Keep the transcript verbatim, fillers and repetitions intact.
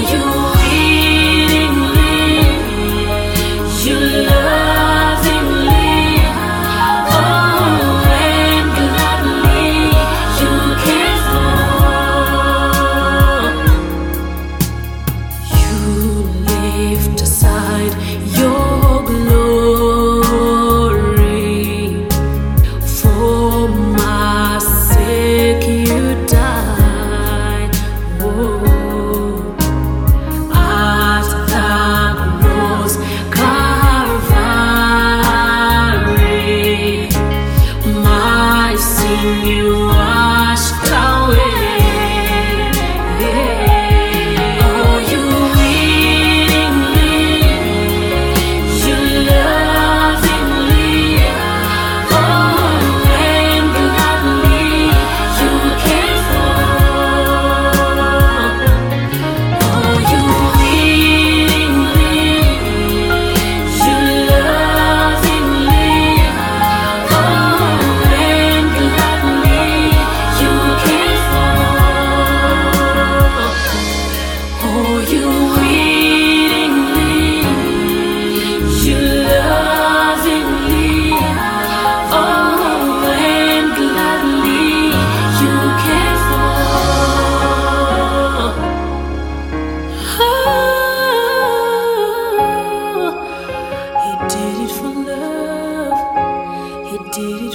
you willingly, you lovingly, oh, and gladly you care for. You lift aside your glory for my sake. You died. Whoa. At the cross, Calvary, my sin you washed away. Oh, you willingly, you lovingly, oh, and gladly you care for. Oh, you willingly, you lovingly, oh, and gladly you care for. Oh, you willingly, you lovingly, oh, and gladly you care for. Oh, he did it for love. He did it